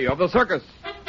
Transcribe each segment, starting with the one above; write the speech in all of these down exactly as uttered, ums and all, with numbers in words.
Jerry of the circus.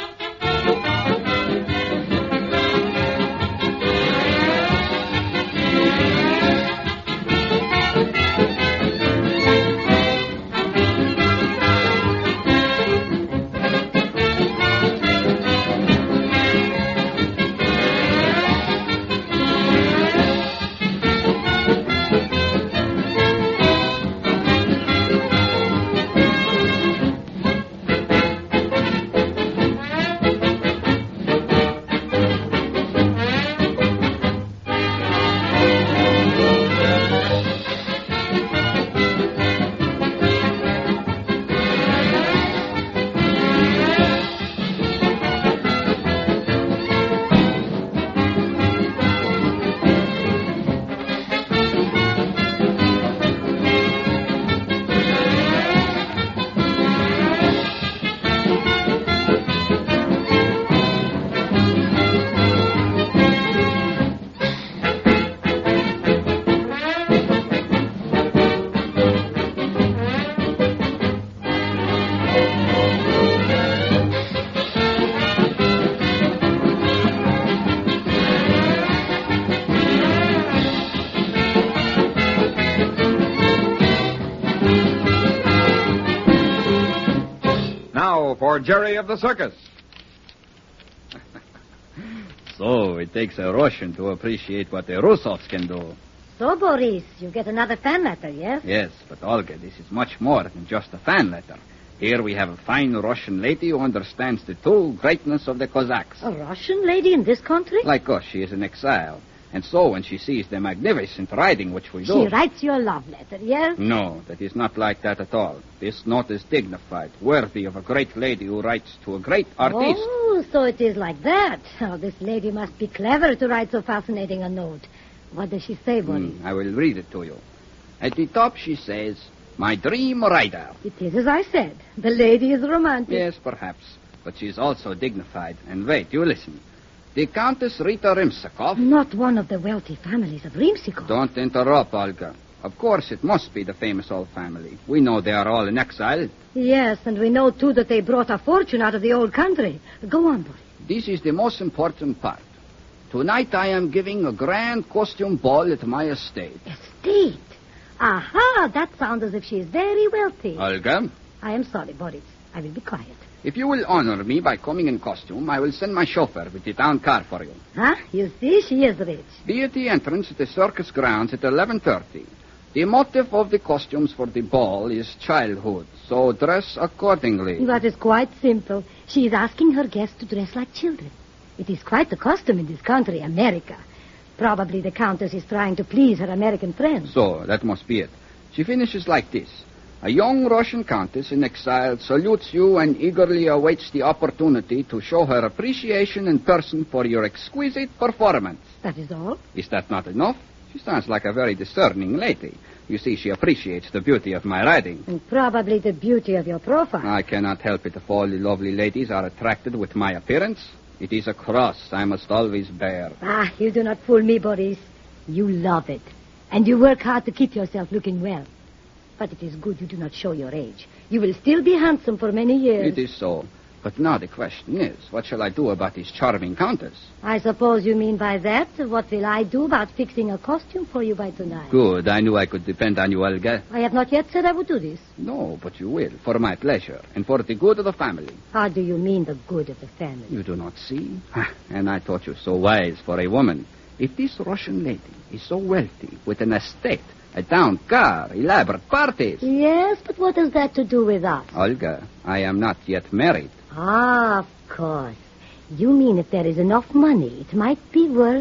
For Jerry of the circus. So, it takes a Russian to appreciate what the Russovs can do. So, Boris, you get another fan letter, yes? Yes, but Olga, this is much more than just a fan letter. Here we have a fine Russian lady who understands the true greatness of the Cossacks. A Russian lady in this country? Like us, she is in exile. And so when she sees the magnificent riding which we do... She writes you a love letter, yes? No, that is not like that at all. This note is dignified, worthy of a great lady who writes to a great artist. Oh, so it is like that. Oh, this lady must be clever to write so fascinating a note. What does she say, Boris? Mm, I will read it to you. At the top she says, "My dream rider." It is as I said. The lady is romantic. Yes, perhaps. But she is also dignified. And wait, you listen. The Countess Rita Rimsakov... Not one of the wealthy families of Rimsakov. Don't interrupt, Olga. Of course, it must be the famous old family. We know they are all in exile. Yes, and we know, too, that they brought a fortune out of the old country. Go on, boy. This is the most important part. Tonight I am giving a grand costume ball at my estate. Estate? Aha, that sounds as if she is very wealthy. Olga? I am sorry, Boris. I will be quiet. If you will honor me by coming in costume, I will send my chauffeur with the town car for you. Huh? You see, she is rich. Be at the entrance at the circus grounds at eleven thirty. The motive of the costumes for the ball is childhood, so dress accordingly. That is quite simple. She is asking her guests to dress like children. It is quite the custom in this country, America. Probably the Countess is trying to please her American friends. So, that must be it. She finishes like this. A young Russian countess in exile salutes you and eagerly awaits the opportunity to show her appreciation in person for your exquisite performance. That is all? Is that not enough? She sounds like a very discerning lady. You see, she appreciates the beauty of my riding. And probably the beauty of your profile. I cannot help it if all the lovely ladies are attracted with my appearance. It is a cross I must always bear. Ah, you do not fool me, Boris. You love it. And you work hard to keep yourself looking well. But it is good you do not show your age. You will still be handsome for many years. It is so. But now the question is, what shall I do about this charming countess? I suppose you mean by that, what will I do about fixing a costume for you by tonight? Good. I knew I could depend on you, Olga. I have not yet said I would do this. No, but you will, for my pleasure, and for the good of the family. How do you mean the good of the family? You do not see? And I thought you so wise for a woman. If this Russian lady is so wealthy, with an estate, a town car, elaborate parties... Yes, but what has that to do with us? Olga, I am not yet married. Ah, of course. You mean if there is enough money, it might be worth...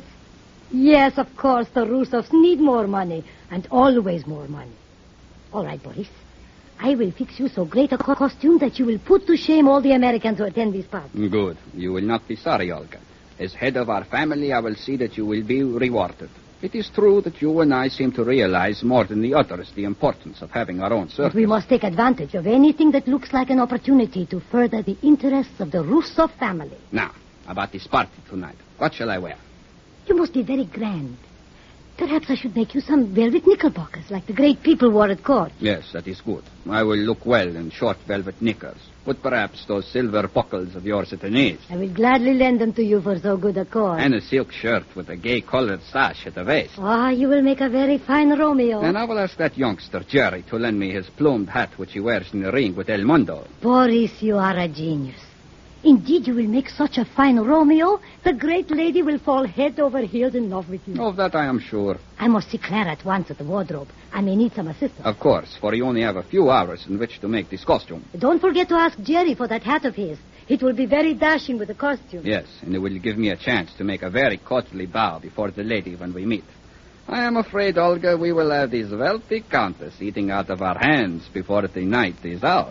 Yes, of course, the Russovs need more money, and always more money. All right, Boris. I will fix you so great a co- costume that you will put to shame all the Americans who attend this party. Good. You will not be sorry, Olga. As head of our family, I will see that you will be rewarded. It is true that you and I seem to realize more than the others the importance of having our own circus. But we must take advantage of anything that looks like an opportunity to further the interests of the Russov family. Now, about this party tonight. What shall I wear? You must be very grand. Perhaps I should make you some velvet knickerbockers, like the great people wore at court. Yes, that is good. I will look well in short velvet knickers. But perhaps those silver buckles of yours at the knees. I will gladly lend them to you for so good a cause. And a silk shirt with a gay-colored sash at the waist. Ah, you will make a very fine Romeo. And I will ask that youngster, Jerry, to lend me his plumed hat which he wears in the ring with El Mundo. Boris, you are a genius. Indeed, you will make such a fine Romeo, the great lady will fall head over heels in love with you. Of that I am sure. I must see Clara at once at the wardrobe. I may need some assistance. Of course, for you only have a few hours in which to make this costume. Don't forget to ask Jerry for that hat of his. It will be very dashing with the costume. Yes, and it will give me a chance to make a very courtly bow before the lady when we meet. I am afraid, Olga, we will have this wealthy countess eating out of our hands before the night is out.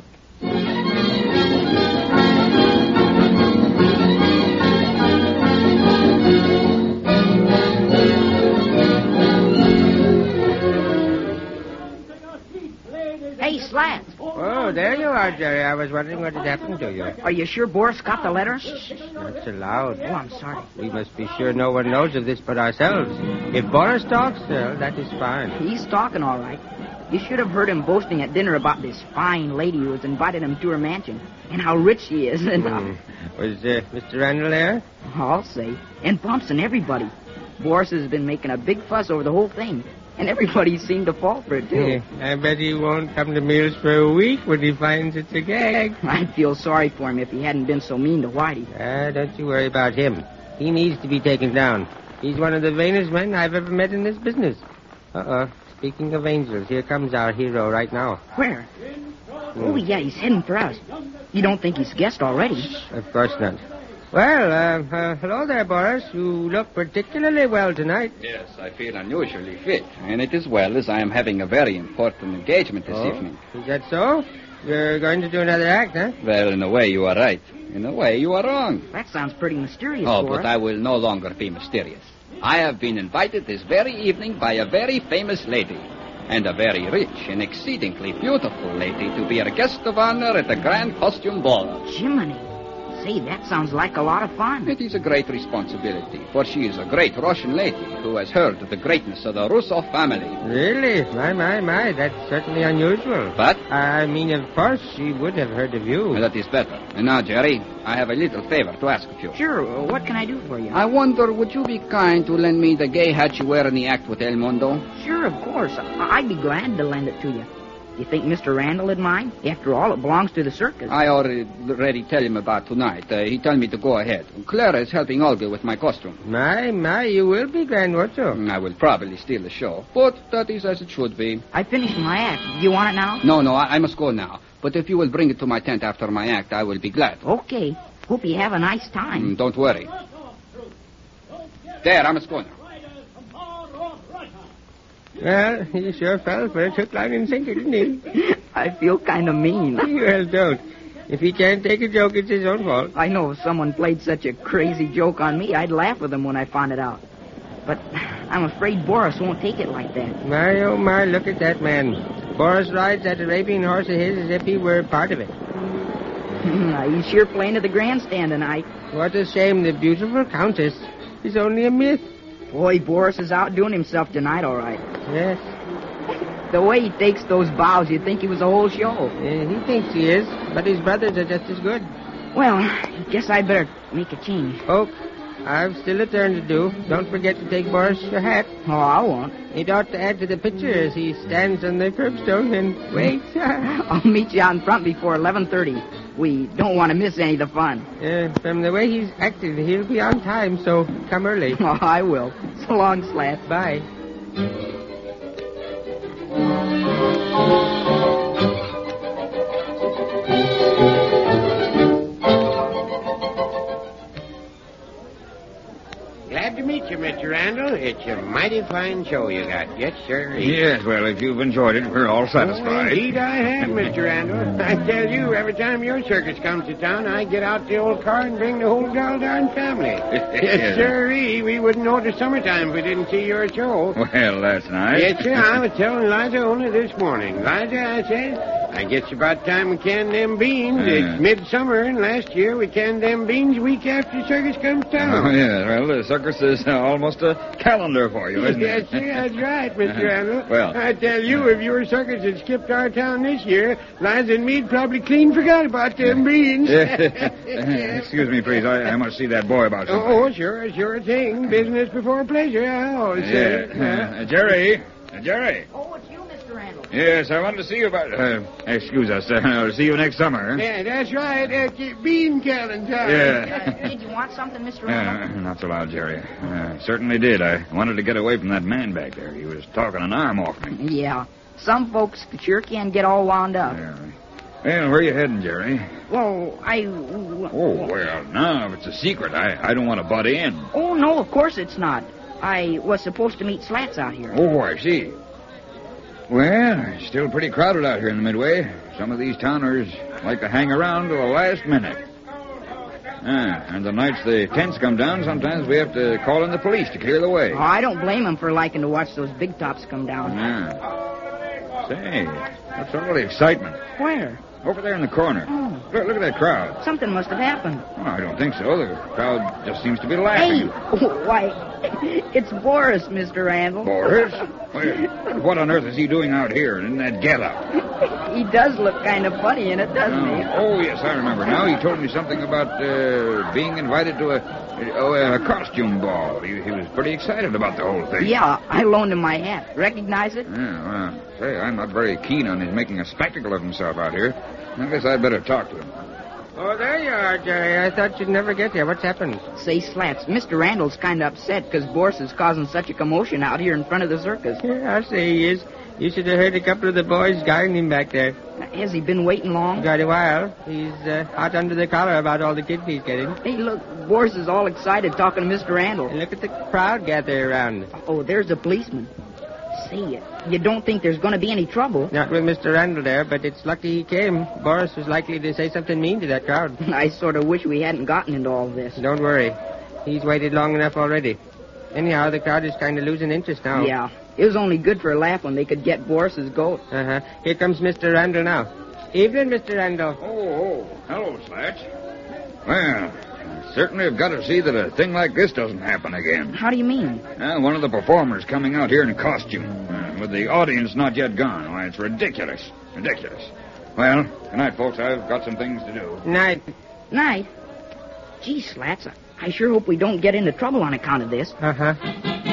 Hey, Slats. Oh, there you are, Jerry. I was wondering what had happened to you. Are you sure Boris got the letter? Not so loud. Oh, I'm sorry. We must be sure no one knows of this but ourselves. If Boris talks, well, that is fine. He's talking all right. You should have heard him boasting at dinner about this fine lady who has invited him to her mansion and how rich she is. And how... Mm. Was uh, Mister Randall there? I'll say. And Bumps and everybody. Boris has been making a big fuss over the whole thing. And everybody seemed to fall for it, too. Yeah, I bet he won't come to meals for a week when he finds it's a gag. I'd feel sorry for him if he hadn't been so mean to Whitey. Ah, don't you worry about him. He needs to be taken down. He's one of the vainest men I've ever met in this business. Uh-oh. Speaking of angels, here comes our hero right now. Where? Mm. Oh, yeah, he's heading for us. You don't think he's guessed already? Of course not. Well, uh, uh, hello there, Boris. You look particularly well tonight. Yes, I feel unusually fit, and it is well as I am having a very important engagement this oh, evening. Is that so? You're going to do another act, huh? Well, in a way you are right. In a way you are wrong. That sounds pretty mysterious, Oh, Boris. but I will no longer be mysterious. I have been invited this very evening by a very famous lady, and a very rich and exceedingly beautiful lady to be a guest of honor at the Grand Costume Ball. Jiminy. Say, that sounds like a lot of fun. It is a great responsibility, for she is a great Russian lady who has heard of the greatness of the Rusov family. Really? My, my, my. That's certainly unusual. But? I mean, of course, she would have heard of you. Well, that is better. And now, Jerry, I have a little favor to ask of you. Sure. Uh, what can I do for you? I wonder, would you be kind to lend me the gay hat you wear in the act with El Mundo? Sure, of course. I- I'd be glad to lend it to you. You think Mister Randall would mind? After all, it belongs to the circus. I already, already tell him about tonight. Uh, he told me to go ahead. Clara is helping Olga with my costume. My, my, you will be grand, won't you? I will probably steal the show, but that is as it should be. I finished my act. Do you want it now? No, no, I, I must go now. But if you will bring it to my tent after my act, I will be glad. Okay. Hope you have a nice time. Mm, don't worry. There, I must go now. Well, he sure fell for it. Hook, line, and sinker, didn't he? I feel kind of mean. Well, don't. If he can't take a joke, it's his own fault. I know if someone played such a crazy joke on me, I'd laugh with them when I found it out. But I'm afraid Boris won't take it like that. My, oh, my, look at that man. Boris rides that Arabian horse of his as if he were part of it. He's sure playing to the grandstand tonight. What a shame the beautiful Countess is only a myth. Boy, Boris is outdoing himself tonight, all right. Yes. The way he takes those bows, you'd think he was a whole show. Uh, he thinks he is, but his brothers are just as good. Well, guess I'd better make a change. Oak, I've still a turn to do. Don't forget to take Boris your hat. Oh, I won't. It ought to add to the picture as he stands on the curbstone and waits. I'll meet you out in front before eleven thirty. We don't want to miss any of the fun. Uh, from the way he's acted, he'll be on time, so come early. Oh, I will. So long, Slat. Bye. Glad to meet you, Mister Randall. It's a mighty fine show you got. Yes, sir. Yes, well, if you've enjoyed it, we're all Oh, satisfied. indeed I have, Mister Randall. I tell you, every time your circus comes to town, I get out the old car and bring the whole darn family. Yes, sir. We wouldn't know it was summertime if we didn't see your show. Well, that's nice. Yes, sir. I was telling Liza only this morning. Liza, I said, I guess about time we canned them beans. Uh. It's midsummer, and last year we canned them beans a week after the circus comes to town. Oh, yeah. Well, the circus is uh, almost a calendar for you, isn't Yes, it? sir, that's right, Mister Randall. Well. I tell you, if your circus had skipped our town this year, Liza and me'd probably clean forgot about them beans. Excuse me, please. I, I must see that boy about something. Oh, sure, sure thing. Business before pleasure, I always say. Yeah. Uh, Jerry. Uh, Jerry. Oh, it's you, Mister Randall. Yes, I wanted to see you about... Uh, excuse us. Uh, I'll see you next summer. Yeah, that's right. That's it. Bean calendar time. Yeah. Uh, did you want something, Mister Randall? Uh, not so loud, Jerry. Uh, certainly did. I wanted to get away from that man back there. He was talking an arm off me. Yeah. Some folks sure can get all wound up. Yeah. Well, where you heading, Jerry? Well, I... Oh, well, now, if it's a secret, I, I don't want to butt in. Oh, no, of course it's not. I was supposed to meet Slats out here. Oh, I see. Well, it's still pretty crowded out here in the Midway. Some of these towners like to hang around to the last minute. Ah, and the nights the tents come down, sometimes we have to call in the police to clear the way. Oh, I don't blame them for liking to watch those big tops come down. Yeah. Say, what's all the excitement? Where? Over there in the corner. Oh. Look, look at that crowd. Something must have happened. Oh, I don't think so. The crowd just seems to be Hey! laughing. Why, it's Boris, Mister Randall. Boris? Well, what on earth is he doing out here in that get-up? He does look kind of funny in it, doesn't Oh, he? oh, yes, I remember now. He told me something about uh, being invited to a, a, a costume ball. He, he was pretty excited about the whole thing. Yeah, I loaned him my hat. Recognize it? Yeah, well, say, I'm not very keen on his making a spectacle of himself out here. I guess I'd better talk to him. Oh, there you are, Jerry. I thought you'd never get here. What's happened? Say, Slats, Mister Randall's kind of upset because Boris is causing such a commotion out here in front of the circus. Yeah, I say he is. You should have heard a couple of the boys guarding him back there. Has he been waiting long? Quite a while. He's uh, hot under the collar about all the kids he's getting. Hey, look, Boris is all excited talking to Mister Randall. And look at the crowd gathered around. Oh, there's a policeman. Say, you don't think there's going to be any trouble? Not with Mister Randall there, but it's lucky he came. Boris was likely to say something mean to that crowd. I sort of wish we hadn't gotten into all this. Don't worry. He's waited long enough already. Anyhow, the crowd is kind of losing interest now. Yeah. It was only good for a laugh when they could get Boris's goat. Uh-huh. Here comes Mister Randall now. Evening, Mister Randall. Oh, oh. Hello, Slats. Well, I certainly have got to see that a thing like this doesn't happen again. How do you mean? Uh, one of the performers coming out here in costume, uh, with the audience not yet gone. Why, it's ridiculous. Ridiculous. Well, good night, folks. I've got some things to do. Night. Night. Gee, Slats, I sure hope we don't get into trouble on account of this. Uh-huh.